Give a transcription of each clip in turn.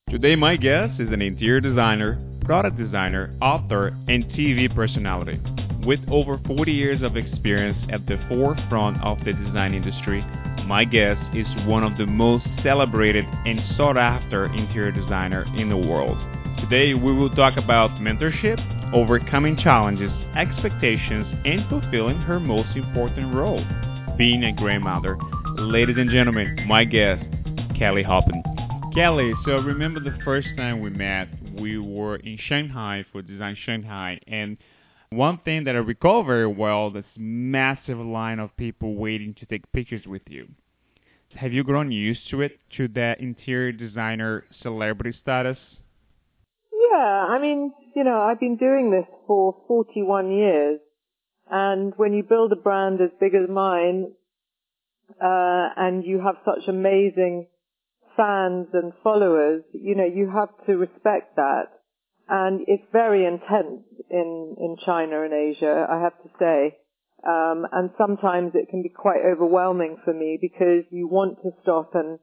Today, my guest is an interior designer, product designer, author, and TV personality. With over 40 years of experience at the forefront of the design industry, my guest is one of the most celebrated and sought after interior designer in the world. Today, we will talk about mentorship, overcoming challenges, expectations, and fulfilling her most important role, being a grandmother. Ladies and gentlemen, my guest, Kelly Hoppen. Kelly, so remember the first time we met, we were in Shanghai for Design Shanghai, and one thing that I recall very well, this massive line of people waiting to take pictures with you. Have you grown used to it, to that interior designer celebrity status? Yeah, I've been doing this for 41 years, and when you build a brand as big as mine, and you have such amazing fans and followers, you have to respect that. And it's very intense in China and Asia, I have to say. And sometimes it can be quite overwhelming for me because you want to stop and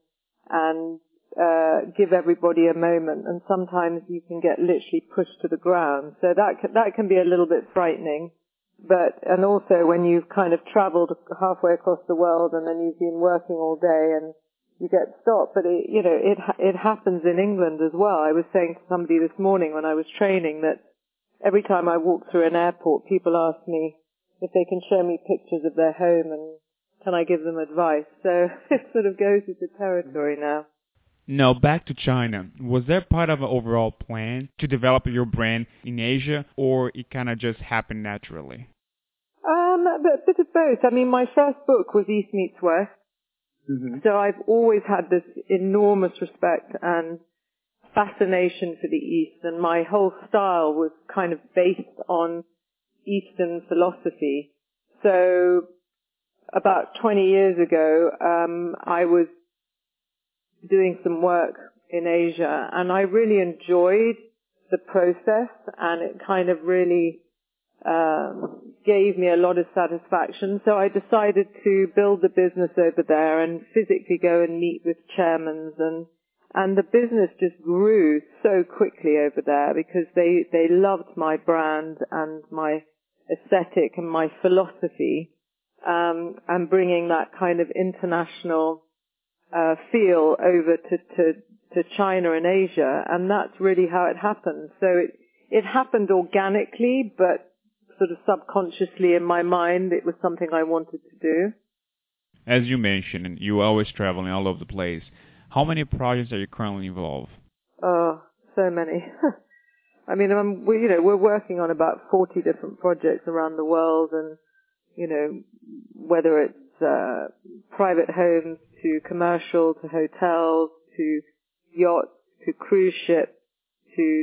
give everybody a moment, and sometimes you can get literally pushed to the ground. So that can be a little bit frightening. And also when you've kind of traveled halfway across the world and then you've been working all day and you get stopped. But it happens in England as well. I was saying to somebody this morning when I was training that every time I walk through an airport, people ask me if they can show me pictures of their home and can I give them advice. So it sort of goes with the territory now. Now, back to China. Was that part of an overall plan to develop your brand in Asia, or it kind of just happened naturally? A bit of both. I mean, my first book was East Meets West. Mm-hmm. So I've always had this enormous respect and fascination for the East, and my whole style was kind of based on Eastern philosophy. So about 20 years ago, I was doing some work in Asia, and I really enjoyed the process, and it kind of really gave me a lot of satisfaction. So I decided to build the business over there and physically go and meet with chairmen, and the business just grew so quickly over there because they loved my brand and my aesthetic and my philosophy, and bringing that kind of international feel over to China and Asia, and that's really how it happened. So it happened organically, but sort of subconsciously in my mind, it was something I wanted to do. As you mentioned, you're always traveling all over the place. How many projects are you currently involved? Oh, so many. I mean, we're working on about 40 different projects around the world, and whether it's private homes to commercial to hotels to yachts to cruise ships to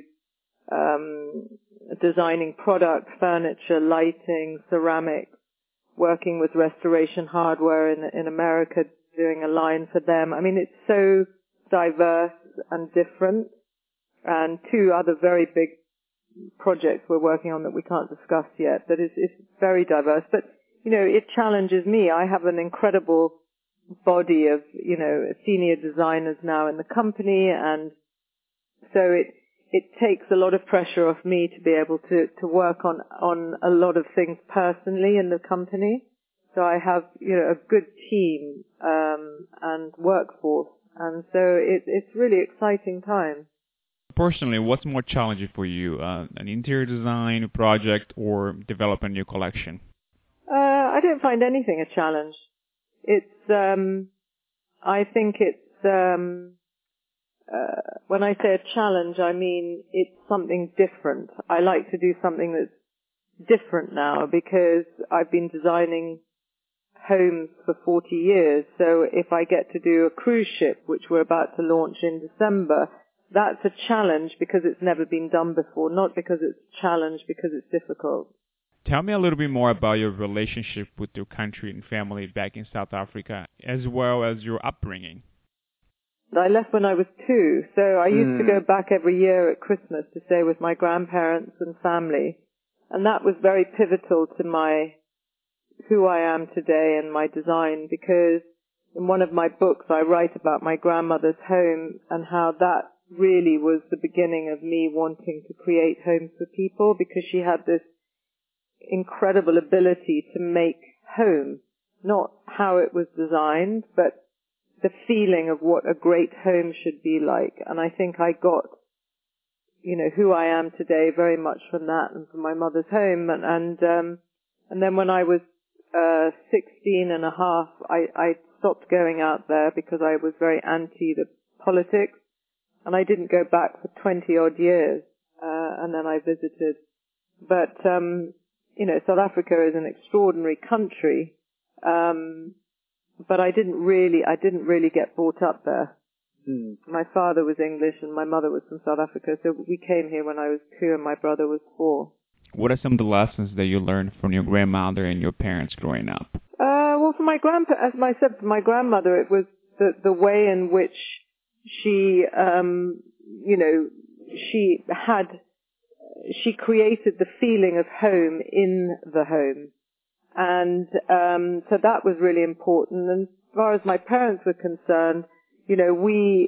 designing product, furniture, lighting, ceramics, working with Restoration Hardware in America, doing a line for them. I mean, it's so diverse and different. And two other very big projects we're working on that we can't discuss yet, but it's very diverse. But, it challenges me. I have an incredible body of, senior designers now in the company, and so it takes a lot of pressure off me to be able to work on a lot of things personally in the company. So I have, a good team, and workforce, and so it's really exciting time. Personally, what's more challenging for you, an interior design project or develop a new collection? I don't find anything a challenge. I think it's, when I say a challenge, I mean it's something different. I like to do something that's different now because I've been designing homes for 40 years. So if I get to do a cruise ship, which we're about to launch in December, that's a challenge because it's never been done before, not because it's a challenge because it's difficult. Tell me a little bit more about your relationship with your country and family back in South Africa, as well as your upbringing. I left when I was 2, so I used to go back every year at Christmas to stay with my grandparents and family, and that was very pivotal to who I am today and my design, because in one of my books I write about my grandmother's home and how that really was the beginning of me wanting to create homes for people, because she had this incredible ability to make home, not how it was designed, but the feeling of what a great home should be like. And I think I got, who I am today very much from that and from my mother's home. And then when I was 16 and a half, I stopped going out there because I was very anti the politics, and I didn't go back for 20 odd years, and then I visited. But, South Africa is an extraordinary country, but I didn't really get brought up there. My father was English and my mother was from South Africa, so we came here when I was 2 and my brother was 4. What are some of the lessons that you learned from your grandmother and your parents growing up? Well, for my as I said, for my grandmother, it was the way in which she, she created the feeling of home in the home. And so that was really important. And as far as my parents were concerned, we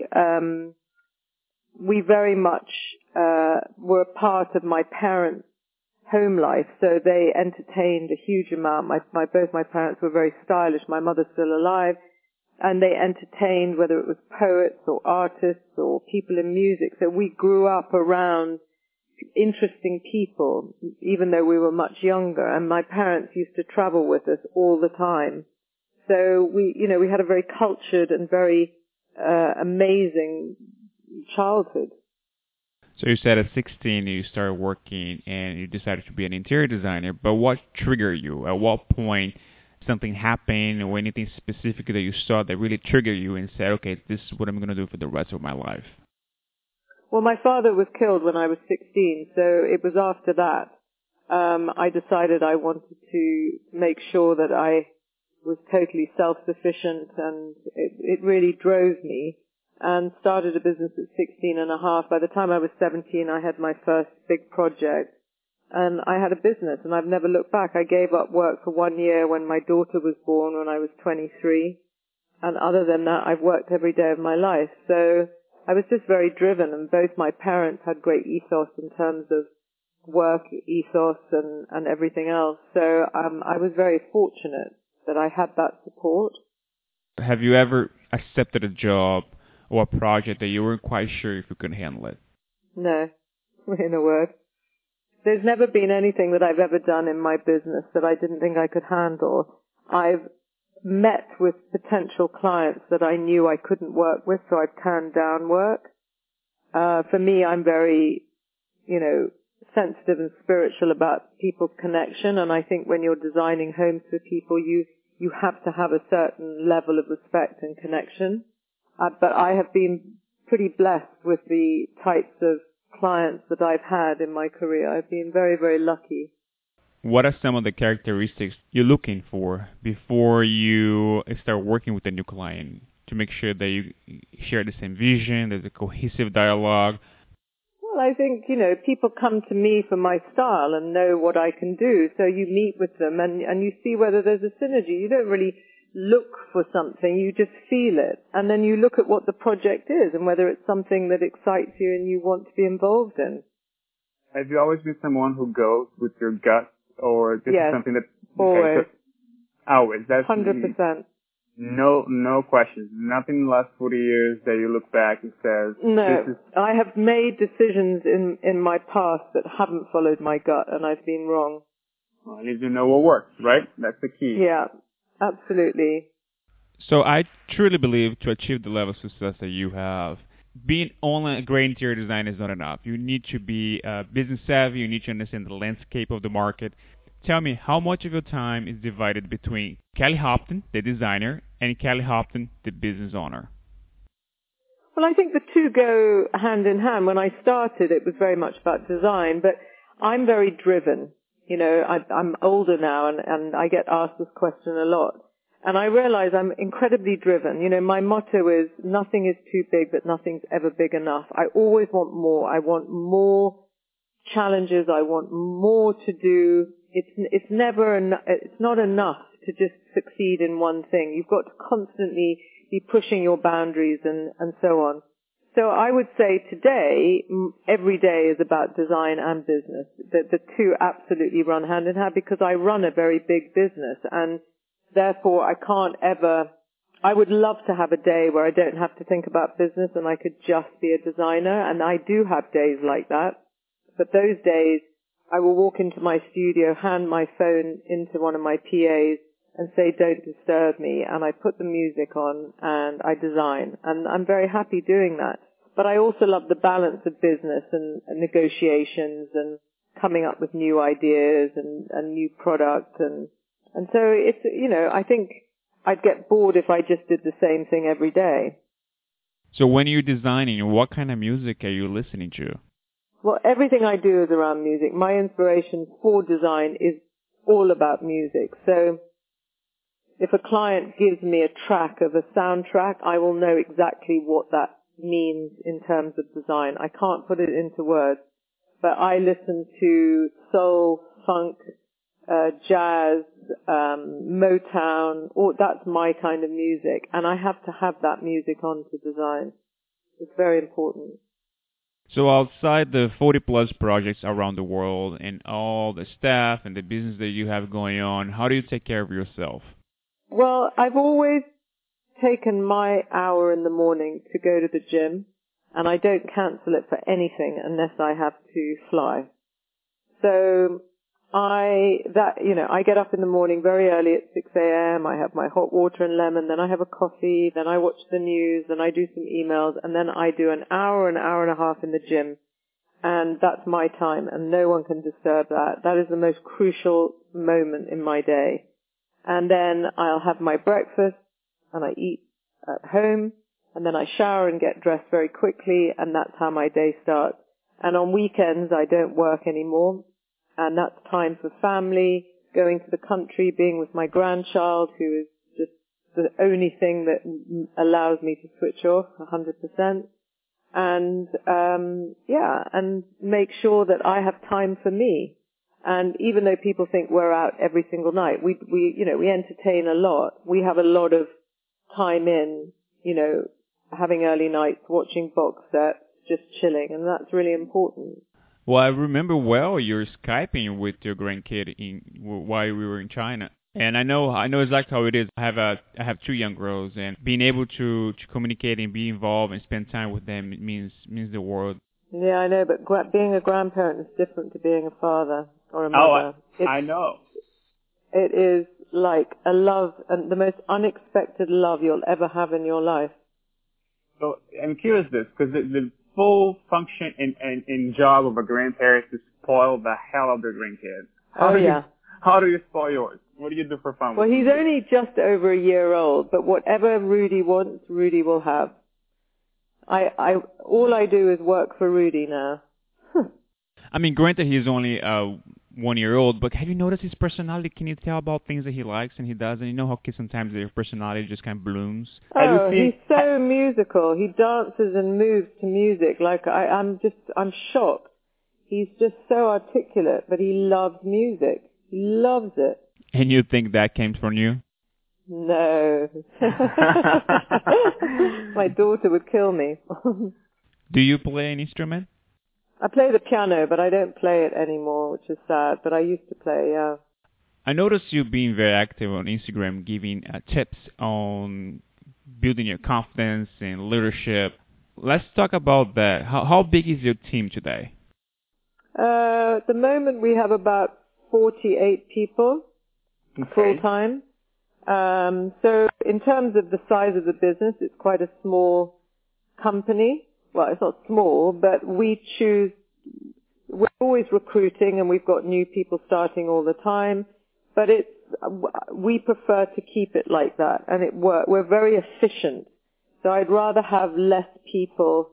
very much were a part of my parents' home life. So they entertained a huge amount. Both my parents were very stylish. My mother's still alive. And they entertained, whether it was poets or artists or people in music. So we grew up around interesting people, even though we were much younger. And my parents used to travel with us all the time. So we had a very cultured and very amazing childhood. So you said at 16 you started working and you decided to be an interior designer, but what triggered you? At what point something happened or anything specific that you saw that really triggered you and said, okay, this is what I'm going to do for the rest of my life? Well, my father was killed when I was 16, so it was after that I decided I wanted to make sure that I was totally self-sufficient, and it really drove me, and started a business at 16 and a half. By the time I was 17, I had my first big project, and I had a business, and I've never looked back. I gave up work for 1 year when my daughter was born when I was 23, and other than that, I've worked every day of my life. So I was just very driven, and both my parents had great ethos in terms of work ethos and everything else. So I was very fortunate that I had that support. Have you ever accepted a job or a project that you weren't quite sure if you could handle it? No, in a word. There's never been anything that I've ever done in my business that I didn't think I could handle. I've met with potential clients that I knew I couldn't work with, so I've turned down work. For me, I'm very, sensitive and spiritual about people's connection, and I think when you're designing homes for people, you have to have a certain level of respect and connection. But I have been pretty blessed with the types of clients that I've had in my career. I've been very, very lucky. What are some of the characteristics you're looking for before you start working with a new client to make sure that you share the same vision, there's a cohesive dialogue? Well, I think, people come to me for my style and know what I can do. So you meet with them and you see whether there's a synergy. You don't really look for something, you just feel it. And then you look at what the project is and whether it's something that excites you and you want to be involved in. Have you always been someone who goes with your gut, or this is something that... Always. Okay, so, always. That's 100%. No questions. Nothing in the last 40 years that you look back and says... No, I have made decisions in my past that haven't followed my gut, and I've been wrong. Well, you need to know what works, right? That's the key. Yeah, absolutely. So I truly believe to achieve the level of success that you have, being only a great interior designer is not enough. You need to be business savvy. You need to understand the landscape of the market. Tell me, how much of your time is divided between Kelly Hopton, the designer, and Kelly Hopton, the business owner? Well, I think the two go hand in hand. When I started, it was very much about design, but I'm very driven. I'm older now, and I get asked this question a lot. And I realize I'm incredibly driven. My motto is, nothing is too big, but nothing's ever big enough. I always want more. I want more challenges. I want more to do. It's not enough to just succeed in one thing. You've got to constantly be pushing your boundaries and so on. So I would say today, every day is about design and business. The two absolutely run hand in hand because I run a very big business and therefore I would love to have a day where I don't have to think about business and I could just be a designer, and I do have days like that. But those days, I will walk into my studio, hand my phone into one of my PAs and say, don't disturb me, and I put the music on and I design. And I'm very happy doing that. But I also love the balance of business and negotiations and coming up with new ideas and new product. And so it's, I think I'd get bored if I just did the same thing every day. So when you're designing, what kind of music are you listening to? Well, everything I do is around music. My inspiration for design is all about music. So if a client gives me a track of a soundtrack, I will know exactly what that means in terms of design. I can't put it into words, but I listen to soul, funk, jazz, Motown, that's my kind of music, and I have to have that music on to design. It's very important. So outside the 40-plus projects around the world and all the staff and the business that you have going on, how do you take care of yourself? Well, I've always taken my hour in the morning to go to the gym, and I don't cancel it for anything unless I have to fly. So I get up in the morning very early at 6 a.m. I have my hot water and lemon, then I have a coffee, then I watch the news, then I do some emails, and then I do an hour and a half in the gym. And that's my time, and no one can disturb that. That is the most crucial moment in my day. And then I'll have my breakfast, and I eat at home, and then I shower and get dressed very quickly, and that's how my day starts. And on weekends, I don't work anymore. And that's time for family, going to the country, being with my grandchild, who is just the only thing that allows me to switch off 100%. And, and make sure that I have time for me. And even though people think we're out every single night, we entertain a lot. We have a lot of time in, having early nights, watching box sets, just chilling, and that's really important. Well, I remember well you're Skyping with your grandkid while we were in China, and I know exactly how it is. I have two young girls, and being able to communicate and be involved and spend time with them means the world. Yeah, I know, but being a grandparent is different to being a father or a mother. I know. It is like a love, and the most unexpected love you'll ever have in your life. So I'm curious because the full function and job of a grandparent is to spoil the hell out of their grandkids. How do you spoil yours? What do you do for fun? Well, he's only just over a year old, but whatever Rudy wants, Rudy will have. All I do is work for Rudy now. I mean, granted, he's only 1 year old, but have you noticed his personality? Can you tell about things that he likes and he doesn't? You know how kids sometimes their personality just kind of blooms? Oh, he's so musical. He dances and moves to music. Like, I'm shocked. He's just so articulate, but he loves music. He loves it. And you think that came from you? No. My daughter would kill me. Do you play an instrument? I play the piano, but I don't play it anymore, which is sad, but I used to play, yeah. I noticed you being very active on Instagram, giving tips on building your confidence and leadership. Let's talk about that. How big is your team today? At the moment, we have about 48 people full-time. So in terms of the size of the business, it's quite a small company. Well, it's not small, but we're always recruiting and we've got new people starting all the time, but we prefer to keep it like that, and we're very efficient. So I'd rather have less people,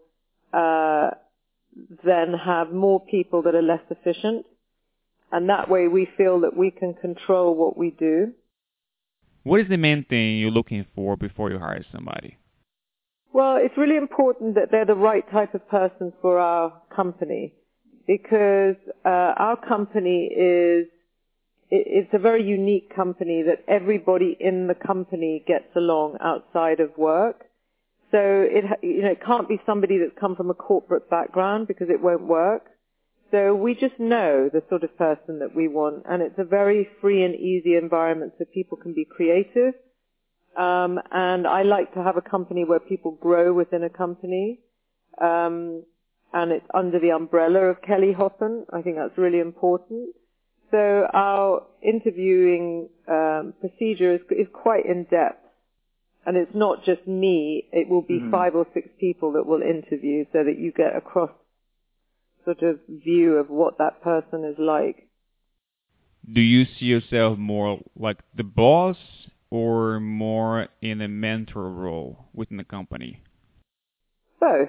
than have more people that are less efficient. And that way we feel that we can control what we do. What is the main thing you're looking for before you hire somebody? Well, it's really important that they're the right type of person for our company, because our company it's a very unique company that everybody in the company gets along outside of work. So it can't be somebody that's come from a corporate background because it won't work. So we just know the sort of person that we want, and it's a very free and easy environment so people can be creative. And I like to have a company where people grow within a company. And it's under the umbrella of Kelly Hoppen. I think that's really important. So our interviewing procedure is quite in-depth. And it's not just me. It will be 5 or 6 people that will interview so that you get a cross sort of view of what that person is like. Do you see yourself more like the boss or more in a mentor role within the company? Both.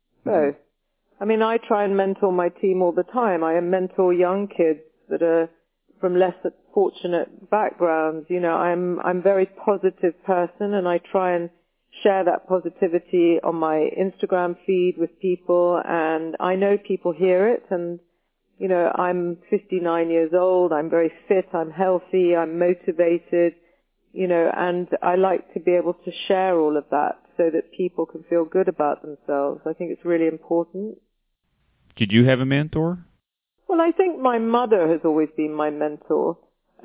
I mean, I try and mentor my team all the time. I mentor young kids that are from less fortunate backgrounds. You know, I'm a very positive person, and I try and share that positivity on my Instagram feed with people, and I know people hear it. And you know, I'm 59 years old, I'm very fit, I'm healthy, I'm motivated, you know, and I like to be able to share all of that so that people can feel good about themselves. I think it's really important. Did you have a mentor? Well, I think my mother has always been my mentor,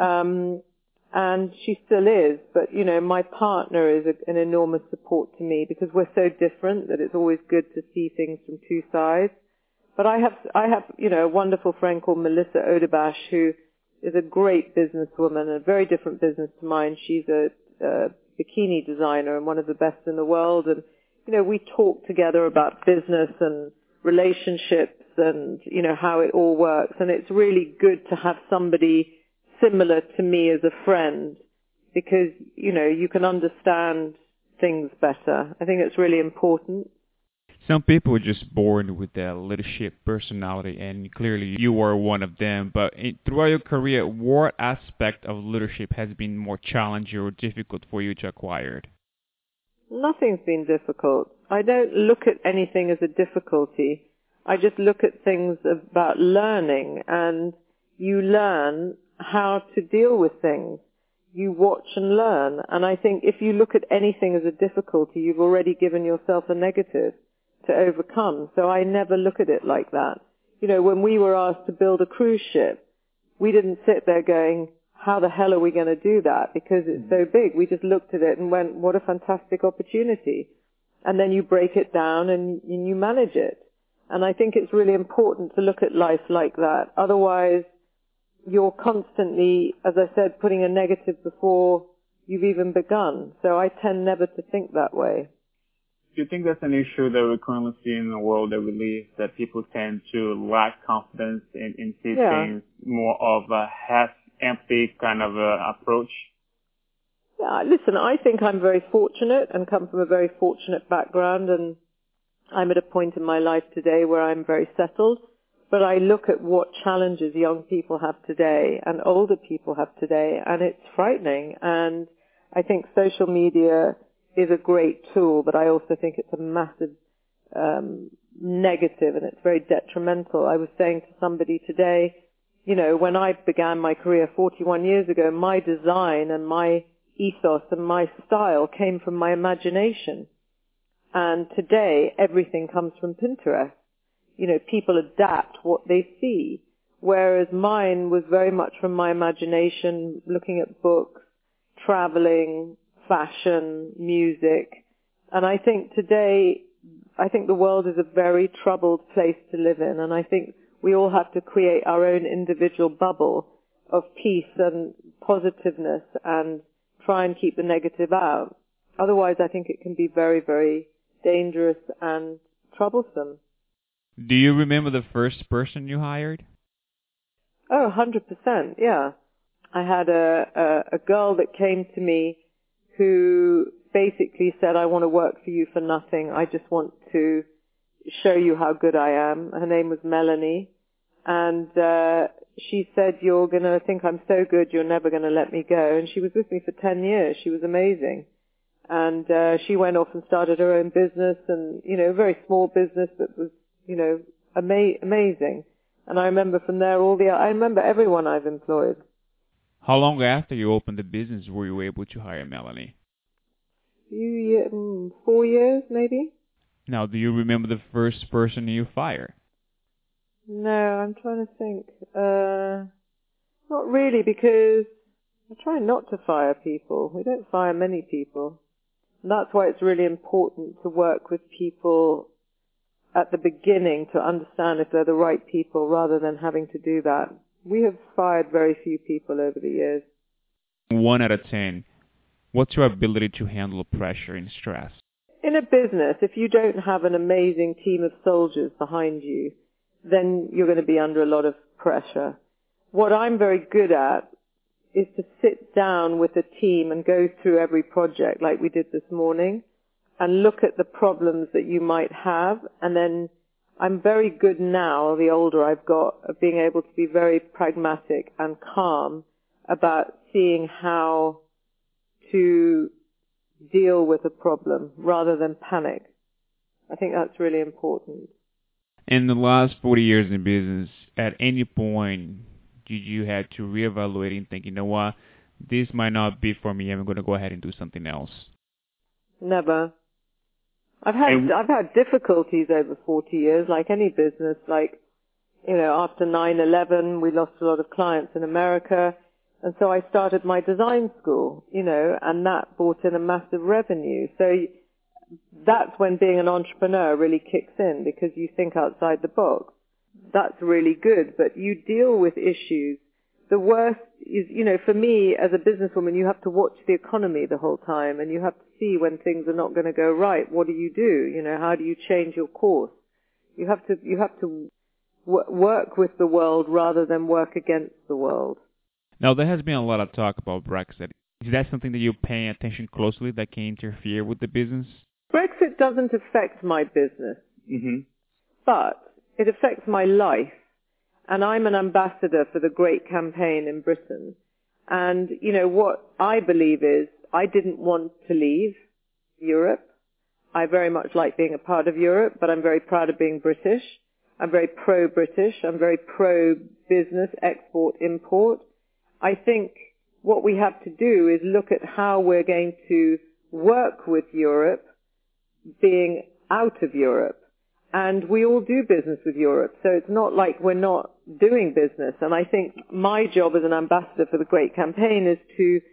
and she still is. But, you know, my partner is an enormous support to me because we're so different that it's always good to see things from two sides. But I have, you know, a wonderful friend called Melissa Odebash, who is a great businesswoman, a very different business to mine. She's a bikini designer and one of the best in the world. And, you know, we talk together about business and relationships and, you know, how it all works. And it's really good to have somebody similar to me as a friend because, you know, you can understand things better. I think it's really important. Some people are just born with that leadership personality, and clearly you are one of them. But throughout your career, what aspect of leadership has been more challenging or difficult for you to acquire? Nothing's been difficult. I don't look at anything as a difficulty. I just look at things about learning, and you learn how to deal with things. You watch and learn. And I think if you look at anything as a difficulty, you've already given yourself a negative to overcome. So I never look at it like that. You know, when we were asked to build a cruise ship, we didn't sit there going, how the hell are we going to do that? Because it's so big. We just looked at it and went, what a fantastic opportunity. And then you break it down and you manage it. And I think it's really important to look at life like that. Otherwise, you're constantly, as I said, putting a negative before you've even begun. So I tend never to think that way. Do you think that's an issue that we currently see in the world that we live, that people tend to lack confidence in see things more of a half-empty kind of approach? Yeah, listen, I think I'm very fortunate and come from a very fortunate background, and I'm at a point in my life today where I'm very settled. But I look at what challenges young people have today and older people have today, and it's frightening. And I think social media is a great tool, but I also think it's a massive negative, and it's very detrimental. I was saying to somebody today, you know, when I began my career 41 years ago, my design and my ethos and my style came from my imagination. And today, everything comes from Pinterest. You know, people adapt what they see, whereas mine was very much from my imagination, looking at books, traveling, fashion, music. And I think today, I think the world is a very troubled place to live in, and I think we all have to create our own individual bubble of peace and positiveness and try and keep the negative out. Otherwise, I think it can be very, very dangerous and troublesome. Do you remember the first person you hired? Oh, 100%, yeah. I had a girl that came to me who basically said, I want to work for you for nothing. I just want to show you how good I am. Her name was Melanie. And she said, you're going to think I'm so good, you're never going to let me go. And she was with me for 10 years. She was amazing. And she went off and started her own business, and, you know, a very small business that was, you know, amazing. And I remember from there I remember everyone I've employed. How long after you opened the business were you able to hire Melanie? 4 years maybe. Now, do you remember the first person you fired? No, I'm trying to think. Not really, because I try not to fire people. We don't fire many people. And that's why it's really important to work with people at the beginning to understand if they're the right people rather than having to do that. We have fired very few people over the years. 1 out of 10, what's your ability to handle pressure and stress? In a business, if you don't have an amazing team of soldiers behind you, then you're going to be under a lot of pressure. What I'm very good at is to sit down with a team and go through every project like we did this morning and look at the problems that you might have. And then I'm very good now, the older I've got, of being able to be very pragmatic and calm about seeing how to deal with a problem rather than panic. I think that's really important. In the last 40 years in business, at any point did you had to reevaluate and think, you know what, this might not be for me, I'm going to go ahead and do something else? Never. I've had difficulties over 40 years, like any business. Like, after 9/11, we lost a lot of clients in America. And so I started my design school, and that brought in a massive revenue. So that's when being an entrepreneur really kicks in, because you think outside the box. That's really good, but you deal with issues. The worst is, for me as a businesswoman, you have to watch the economy the whole time, and you have to see when things are not going to go right. What do? How do you change your course? You have to work with the world rather than work against the world. Now, there has been a lot of talk about Brexit. Is that something that you're paying attention closely that can interfere with the business? Brexit doesn't affect my business, but it affects my life. And I'm an ambassador for the Great Campaign in Britain. And, what I believe is I didn't want to leave Europe. I very much like being a part of Europe, but I'm very proud of being British. I'm very pro-British. I'm very pro-business, export, import. I think what we have to do is look at how we're going to work with Europe being out of Europe. And we all do business with Europe, so it's not like we're not doing business. And I think my job as an ambassador for the Great Campaign is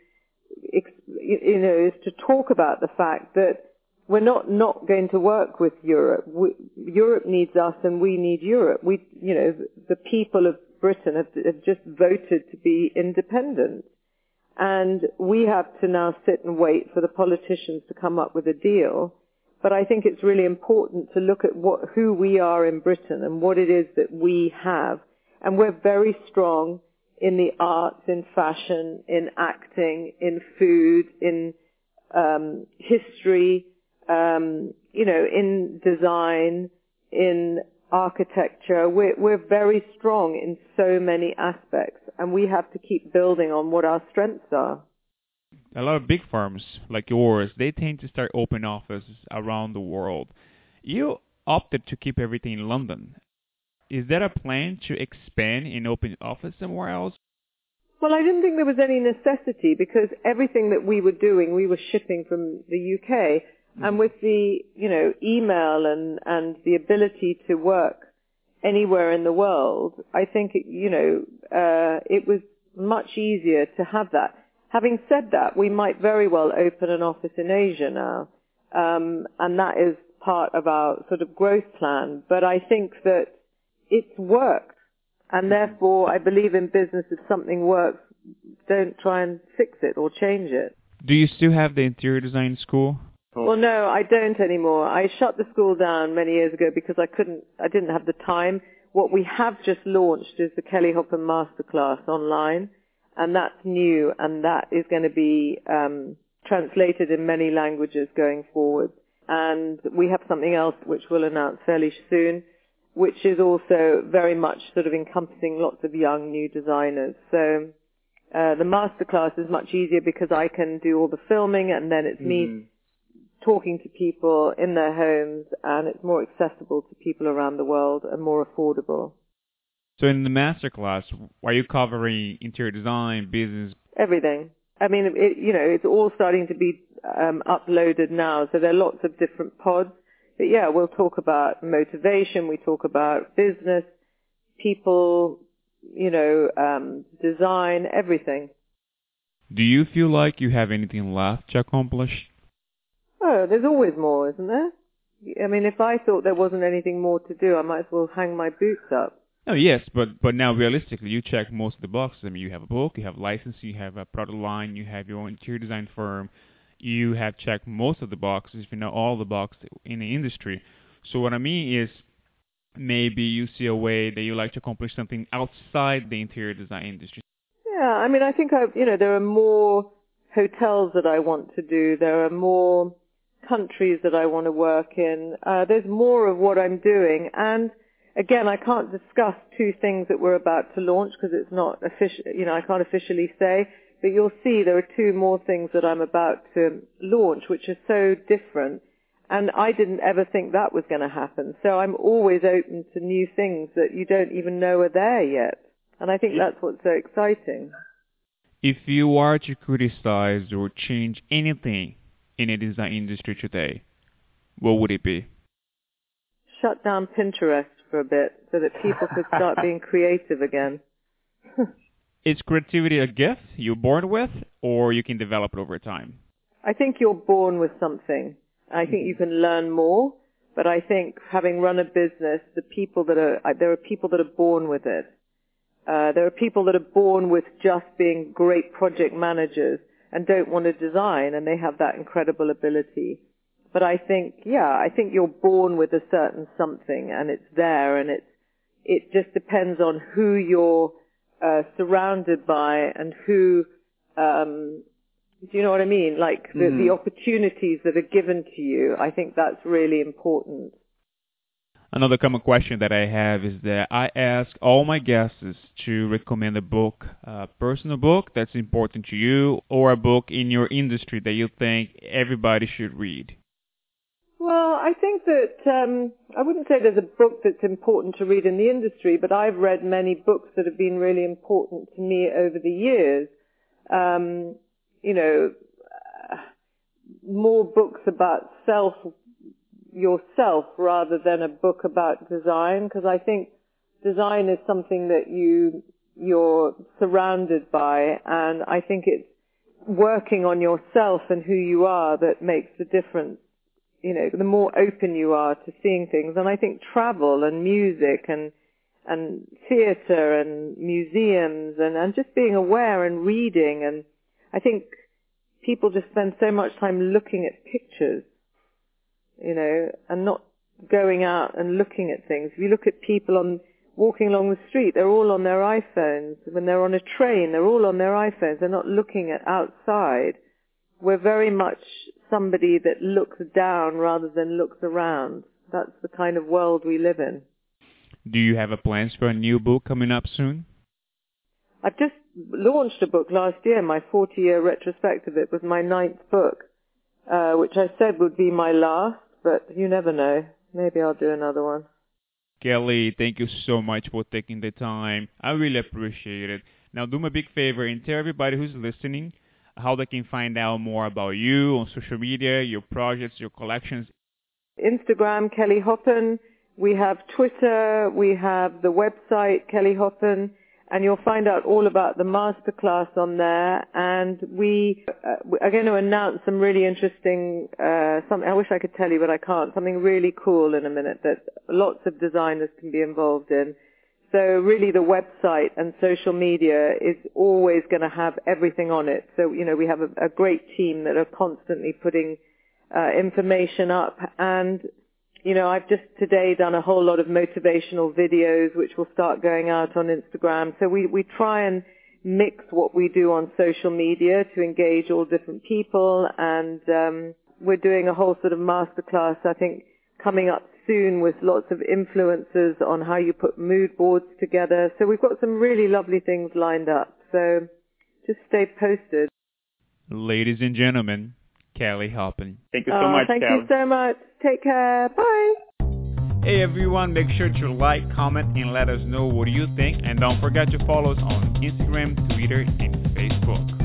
to talk about the fact that we're not going to work with Europe. Europe needs us, and we need Europe. The people of Britain have just voted to be independent, and we have to now sit and wait for the politicians to come up with a deal. But I think it's really important to look at who we are in Britain and what it is that we have. And we're very strong in the arts, in fashion, in acting, in food, in history, in design, in architecture. We're very strong in so many aspects, and we have to keep building on what our strengths are. A lot of big firms like yours, they tend to start open offices around the world. You opted to keep everything in London. Is there a plan to expand and open office somewhere else? Well, I didn't think there was any necessity, because everything that we were doing, we were shipping from the UK. And with the, email and the ability to work anywhere in the world, I think, it was much easier to have that. Having said that, we might very well open an office in Asia now, and that is part of our sort of growth plan. But I think that it's worked, and therefore I believe in business, if something works, don't try and fix it or change it. Do you still have the interior design school? Well, no, I don't anymore. I shut the school down many years ago because I didn't have the time. What we have just launched is the Kelly Hoppen Masterclass online. And that's new, and that is going to be translated in many languages going forward. And we have something else which we'll announce fairly soon, which is also very much sort of encompassing lots of young new designers. So the masterclass is much easier because I can do all the filming, and then it's me talking to people in their homes, and it's more accessible to people around the world and more affordable. So in the masterclass, are you covering interior design, business? Everything. I mean, it's all starting to be uploaded now, so there are lots of different pods. But yeah, we'll talk about motivation, we talk about business, people, design, everything. Do you feel like you have anything left to accomplish? Oh, there's always more, isn't there? I mean, if I thought there wasn't anything more to do, I might as well hang my boots up. Oh, yes, but now realistically, you check most of the boxes. I mean, you have a book, you have licensing, you have a product line, you have your own interior design firm. You have checked most of the boxes, if you know all the boxes in the industry. So what I mean is, maybe you see a way that you like to accomplish something outside the interior design industry. Yeah, I mean, I think there are more hotels that I want to do. There are more countries that I want to work in. There's more of what I'm doing. And again, I can't discuss two things that we're about to launch because it's not official. I can't officially say. But you'll see there are two more things that I'm about to launch, which are so different. And I didn't ever think that was going to happen. So I'm always open to new things that you don't even know are there yet. And I think that's what's so exciting. If you are to criticize or change anything in the design industry today, what would it be? Shut down Pinterest for a bit so that people could start being creative again. Is creativity a gift you're born with, or you can develop it over time? I think you're born with something. I think you can learn more, but I think having run a business, there are people that are born with it. There are people that are born with just being great project managers and don't want to design, and they have that incredible ability. But I think you're born with a certain something, and it's there, and it just depends on who you're surrounded by and who, do you know what I mean? Like the opportunities that are given to you. I think that's really important. Another common question that I have is that I ask all my guests to recommend a book, a personal book that's important to you, or a book in your industry that you think everybody should read. Well, I think that I wouldn't say there's a book that's important to read in the industry, but I've read many books that have been really important to me over the years. More books about yourself rather than a book about design, because I think design is something that you're surrounded by, and I think it's working on yourself and who you are that makes the difference. The more open you are to seeing things. And I think travel and music and theatre and museums and just being aware and reading, and I think people just spend so much time looking at pictures, and not going out and looking at things. If you look at people walking along the street, they're all on their iPhones. When they're on a train, they're all on their iPhones. They're not looking at outside. We're very much somebody that looks down rather than looks around. That's the kind of world we live in. Do you have plans for a new book coming up soon? I've just launched a book last year, my 40-year retrospective. It was my 9th book, which I said would be my last, but you never know. Maybe I'll do another one. Kelly, thank you so much for taking the time. I really appreciate it. Now do me a big favor and tell everybody who's listening how they can find out more about you on social media, your projects, your collections. Instagram, Kelly Hoppen. We have Twitter. We have the website, Kelly Hoppen. And you'll find out all about the masterclass on there. And we are going to announce some really interesting, something I wish I could tell you, but I can't, something really cool in a minute that lots of designers can be involved in. So really the website and social media is always going to have everything on it. So, we have a great team that are constantly putting information up. And, I've just today done a whole lot of motivational videos, which will start going out on Instagram. So we try and mix what we do on social media to engage all different people. And we're doing a whole sort of masterclass, I think, coming up soon with lots of influencers on how you put mood boards together. So we've got some really lovely things lined up. So just stay posted. Ladies and gentlemen, Kelly Hoppen. Thank you so much, Thank Kelly. you so much. Take care. Bye. Hey everyone, make sure to like, comment, and let us know what you think. And don't forget to follow us on Instagram, Twitter, and Facebook.